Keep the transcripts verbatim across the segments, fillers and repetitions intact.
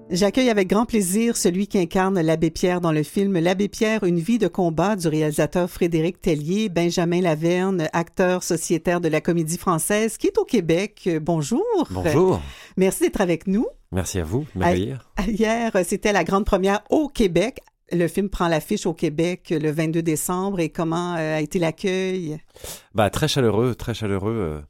J'accueille avec grand plaisir celui qui incarne l'abbé Pierre dans le film L'abbé Pierre, une vie de combat du réalisateur Frédéric Tellier, Benjamin Laverne, acteur sociétaire de la Comédie Française, qui est au Québec. Bonjour. Bonjour. Merci d'être avec nous. Merci à vous de m'accueillir. Hier, c'était la grande première au Québec. Le film prend l'affiche au Québec le vingt-deux décembre. Et comment a été l'accueil? Bah, très chaleureux, très chaleureux.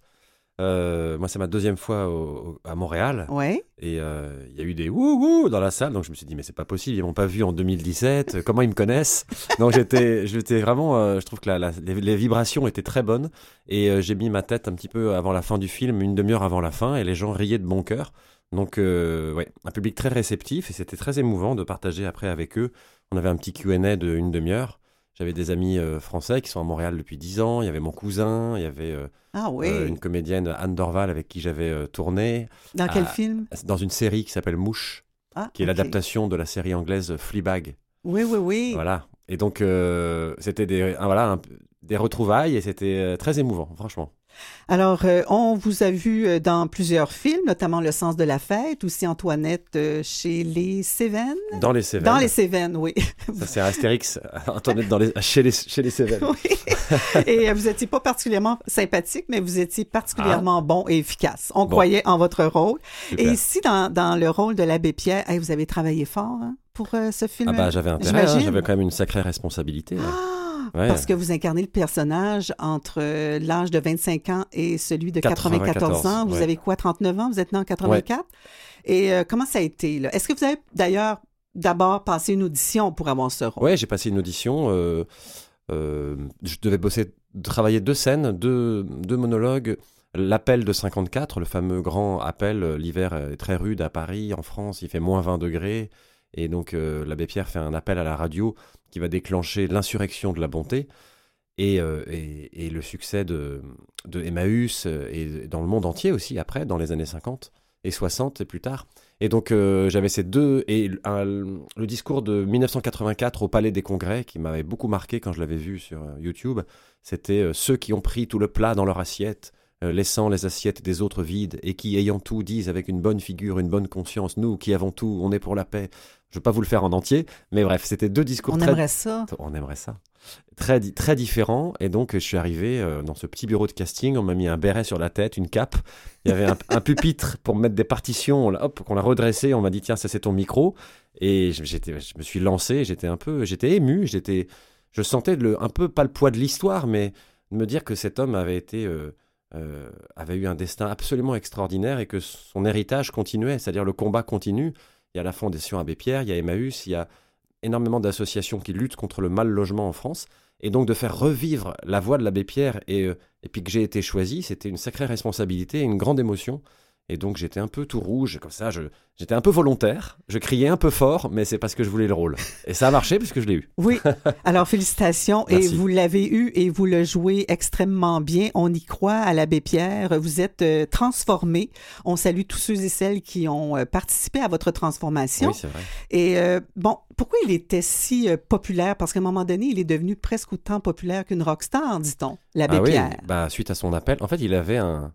Euh, moi, c'est ma deuxième fois au, au, à Montréal. Ouais. Et il euh, y a eu des wouhou dans la salle. Donc, je me suis dit, mais c'est pas possible. Ils m'ont pas vu en deux mille dix-sept. Comment ils me connaissent? Donc, j'étais, j'étais vraiment. Euh, je trouve que la, la, les, les vibrations étaient très bonnes. Et euh, j'ai mis ma tête un petit peu avant la fin du film, une demi-heure avant la fin. Et les gens riaient de bon cœur. Donc, euh, ouais, un public très réceptif. Et c'était très émouvant de partager après avec eux. On avait un petit Q and A de une demi-heure. J'avais des amis euh, français qui sont à Montréal depuis dix ans. Il y avait mon cousin, il y avait euh, ah oui. euh, une comédienne, Anne Dorval, avec qui j'avais euh, tourné. Dans quel à, film? Dans une série qui s'appelle Mouche, ah, qui est okay. l'adaptation de la série anglaise Fleabag. Oui, oui, oui. Voilà. Et donc, euh, c'était des, un, voilà, un, des retrouvailles et c'était euh, très émouvant, franchement. Alors, euh, on vous a vu dans plusieurs films, notamment Le sens de la fête, aussi Antoinette euh, chez les Cévennes. Dans les Cévennes. Dans les Cévennes, oui. Ça, c'est Astérix, Antoinette dans les, chez, les, chez les Cévennes. Oui. Et euh, vous n'étiez pas particulièrement sympathique, mais vous étiez particulièrement ah. bon et efficace. On bon. croyait en votre rôle. Super. Et ici, dans, dans le rôle de l'abbé Pierre, hey, vous avez travaillé fort hein, pour euh, ce film. Ah bah, j'avais intérêt, hein, j'avais quand même une sacrée responsabilité. Ah. Ouais. Ouais. Parce que vous incarnez le personnage entre l'âge de vingt-cinq ans et celui de quatre-vingt-quatorze ans. Vous ouais. avez quoi, trente-neuf ans? Vous êtes né en quatre-vingt-quatre? Ouais. Et euh, comment ça a été? Là? Est-ce que vous avez d'ailleurs d'abord passé une audition pour avoir ce rôle? Oui, j'ai passé une audition. Euh, euh, je devais bosser, travailler deux scènes, deux, deux monologues. L'appel de cinquante-quatre, le fameux grand appel. L'hiver est très rude à Paris, en France, il fait moins vingt degrés. Et donc, euh, l'abbé Pierre fait un appel à la radio qui va déclencher l'insurrection de la bonté et, euh, et, et le succès de, de Emmaüs et dans le monde entier aussi, après, dans les années cinquante et soixante et plus tard. Et donc, euh, j'avais ces deux... Et un, le discours de dix-neuf cent quatre-vingt-quatre au Palais des Congrès, qui m'avait beaucoup marqué quand je l'avais vu sur YouTube, c'était euh, « Ceux qui ont pris tout le plat dans leur assiette ». Euh, laissant les assiettes des autres vides, et qui, ayant tout, disent avec une bonne figure, une bonne conscience, nous qui avons tout, on est pour la paix. Je ne veux pas vous le faire en entier, mais bref, c'était deux discours on très... On aimerait ça. On aimerait ça. Très, très différents, et donc je suis arrivé euh, dans ce petit bureau de casting, on m'a mis un béret sur la tête, une cape, il y avait un, un pupitre pour mettre des partitions, on l'a, hop, qu'on l'a redressé, on m'a dit tiens, ça c'est ton micro, et j'étais, je me suis lancé, j'étais un peu, j'étais ému, j'étais, je sentais le, un peu, pas le poids de l'histoire, mais de me dire que cet homme avait été... Euh, Euh, avait eu un destin absolument extraordinaire et que son héritage continuait, c'est-à-dire le combat continue. Il y a la Fondation Abbé Pierre, il y a Emmaüs, il y a énormément d'associations qui luttent contre le mal logement en France. Et donc de faire revivre la voix de l'Abbé Pierre et, euh, et puis que j'ai été choisi, c'était une sacrée responsabilité et une grande émotion. Et donc j'étais un peu tout rouge, comme ça, je, j'étais un peu volontaire, je criais un peu fort, mais c'est parce que je voulais le rôle. Et ça a marché puisque je l'ai eu. Oui, alors félicitations. Et vous l'avez eu et vous le jouez extrêmement bien. On y croit à l'abbé Pierre. Vous êtes euh, transformé. On salue tous ceux et celles qui ont euh, participé à votre transformation. Oui, c'est vrai. Et euh, bon, pourquoi il était si euh, populaire? Parce qu'à un moment donné, il est devenu presque autant populaire qu'une rockstar, dit-on, l'abbé ah oui, Pierre. Bah, suite à son appel, en fait, il avait un...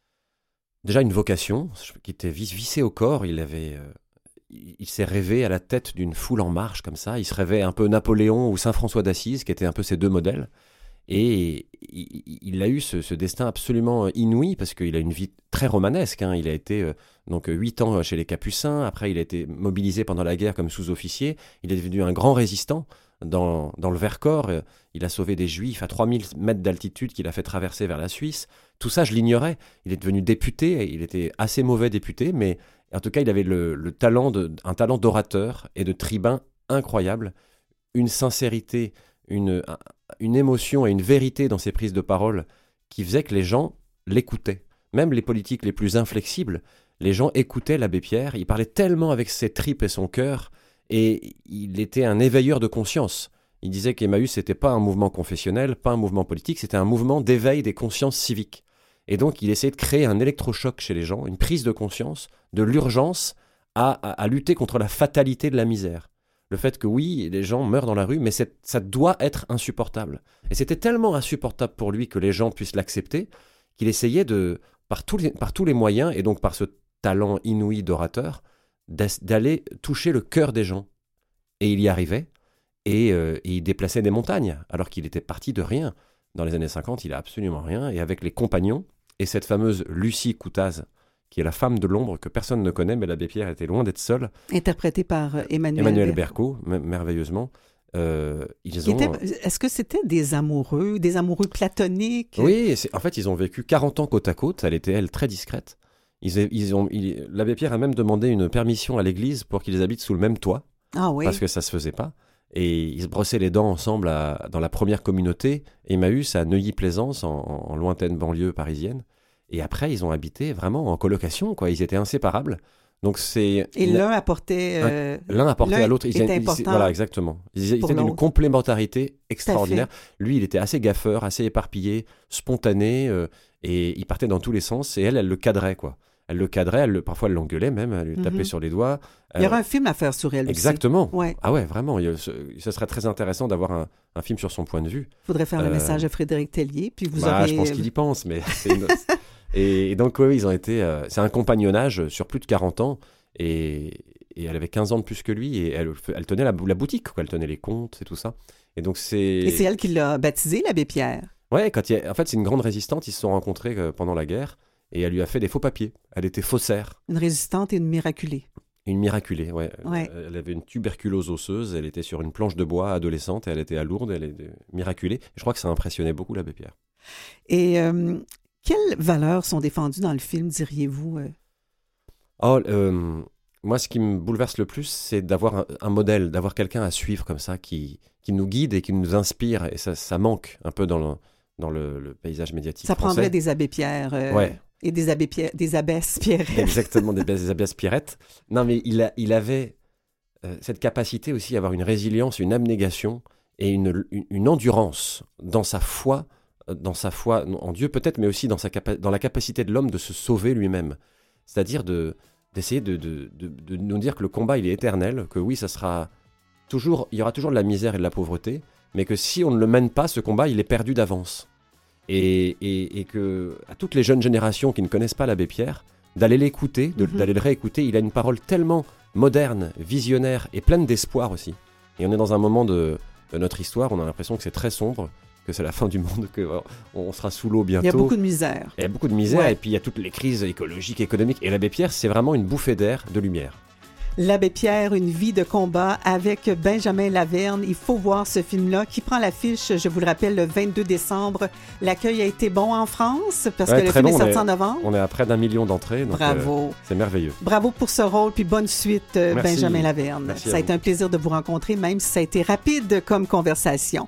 Déjà une vocation qui était vissée au corps, il avait, euh, il s'est rêvé à la tête d'une foule en marche comme ça, il se rêvait un peu Napoléon ou Saint François d'Assise, qui étaient un peu ses deux modèles, et il, il a eu ce, ce destin absolument inouï, parce qu'il a une vie très romanesque, hein. Il a été euh, donc huit ans chez les Capucins, après il a été mobilisé pendant la guerre comme sous-officier, il est devenu un grand résistant dans, dans le Vercors, il a sauvé des Juifs à trois mille mètres d'altitude qu'il a fait traverser vers la Suisse. Tout ça, je l'ignorais. Il est devenu député, il était assez mauvais député, mais en tout cas, il avait le, le talent de, un talent d'orateur et de tribun incroyable, une sincérité, une, une émotion et une vérité dans ses prises de parole qui faisait que les gens l'écoutaient. Même les politiques les plus inflexibles, les gens écoutaient l'abbé Pierre. Il parlait tellement avec ses tripes et son cœur, et il était un éveilleur de conscience. Il disait qu'Emmaüs, n'était pas un mouvement confessionnel, pas un mouvement politique, c'était un mouvement d'éveil des consciences civiques. Et donc, il essayait de créer un électrochoc chez les gens, une prise de conscience de l'urgence à, à, à lutter contre la fatalité de la misère. Le fait que oui, les gens meurent dans la rue, mais c'est, ça doit être insupportable. Et c'était tellement insupportable pour lui que les gens puissent l'accepter, qu'il essayait de, par tous les, par tous les moyens, et donc par ce talent inouï d'orateur, d'aller toucher le cœur des gens. Et il y arrivait, et, euh, et il déplaçait des montagnes, alors qu'il était parti de rien. Dans les années cinquante, il a absolument rien, et avec les compagnons, et cette fameuse Lucie Coutaz, qui est la femme de l'ombre que personne ne connaît, mais l'abbé Pierre était loin d'être seul. Interprétée par euh, Emmanuel, Emmanuel Berco, m- merveilleusement. Euh, ils ont... était, est-ce que c'était des amoureux, des amoureux platoniques? Oui, c'est, en fait, ils ont vécu quarante ans côte à côte. Elle était, elle, très discrète. Ils, ils ont, ils, l'abbé Pierre a même demandé une permission à l'église pour qu'ils habitent sous le même toit. Ah oui. Parce que ça se faisait pas. Et ils se brossaient les dents ensemble à, dans la première communauté Emmaüs à Neuilly-Plaisance, en, en lointaine banlieue parisienne. Et après, ils ont habité vraiment en colocation, quoi. Ils étaient inséparables. Donc c'est et l'un apportait euh, l'un apportait l'un à l'autre. Ils, était ils, important voilà, exactement. Ils, ils étaient d'une complémentarité extraordinaire. Lui, il était assez gaffeur, assez éparpillé, spontané, euh, et il partait dans tous les sens. Et elle, elle le cadrait, quoi. Elle le cadrait, elle le, parfois elle l'engueulait même, elle lui mm-hmm. tapait sur les doigts. Il y aurait euh, un film à faire sur elle exactement. aussi. Ouais. Ah ouais, vraiment. Il, ce, ce serait très intéressant d'avoir un, un film sur son point de vue. Il faudrait faire euh, le message à Frédéric Tellier, puis vous bah, aurez... Je pense qu'il y pense, mais c'est une... et, et donc, oui, ils ont été... Euh, c'est un compagnonnage sur plus de quarante ans, et, et elle avait quinze ans de plus que lui, et elle, elle tenait la, la boutique, quoi. Elle tenait les comptes et tout ça. Et donc, c'est... Et c'est elle qui l'a baptisé, l'abbé Pierre. Ouais, quand il y a... en fait, c'est une grande résistante. Ils se sont rencontrés euh, pendant la guerre. Et elle lui a fait des faux papiers. Elle était faussaire. Une résistante et une miraculée. Une miraculée, ouais. ouais. Elle avait une tuberculose osseuse. Elle était sur une planche de bois adolescente. Et elle était à Lourdes. Elle était miraculée. Et je crois que ça impressionnait beaucoup l'abbé Pierre. Et euh, quelles valeurs sont défendues dans le film, diriez-vous? euh? Oh, euh, moi, ce qui me bouleverse le plus, c'est d'avoir un, un modèle, d'avoir quelqu'un à suivre comme ça, qui, qui nous guide et qui nous inspire. Et ça, ça manque un peu dans le, dans le, le paysage médiatique ça français. prendrait des abbés Pierre. Euh... Ouais. Et des, abbés Pierre, des abbesses Pierrettes. Exactement, des, des abbesses Pierrettes. Non, mais il, a, il avait euh, cette capacité aussi à avoir une résilience, une abnégation et une, une, une endurance dans sa foi, dans sa foi en Dieu peut-être, mais aussi dans, sa capa- dans la capacité de l'homme de se sauver lui-même. C'est-à-dire de, d'essayer de, de, de, de nous dire que le combat, il est éternel, que oui, ça sera toujours, il y aura toujours de la misère et de la pauvreté, mais que si on ne le mène pas, ce combat, il est perdu d'avance. Et, et, et que à toutes les jeunes générations qui ne connaissent pas l'abbé Pierre, d'aller l'écouter, de, mm-hmm. d'aller le réécouter. Il a une parole tellement moderne, visionnaire et pleine d'espoir aussi. Et on est dans un moment de, de notre histoire, on a l'impression que c'est très sombre, que c'est la fin du monde, qu'on sera sous l'eau bientôt. Il y a beaucoup de misère. Il y a beaucoup de misère, ouais. Et puis il y a toutes les crises écologiques, économiques. Et l'abbé Pierre, c'est vraiment une bouffée d'air, de lumière. L'abbé Pierre, une vie de combat avec Benjamin Laverne. Il faut voir ce film-là qui prend l'affiche, je vous le rappelle, le vingt-deux décembre. L'accueil a été bon en France parce ouais, que le film bon, est sorti est, en novembre. On est à près d'un million d'entrées. Donc Bravo. Euh, c'est merveilleux. Bravo pour ce rôle, puis bonne suite, Merci. Benjamin Laverne. Merci ça a été un plaisir de vous rencontrer, même si ça a été rapide comme conversation.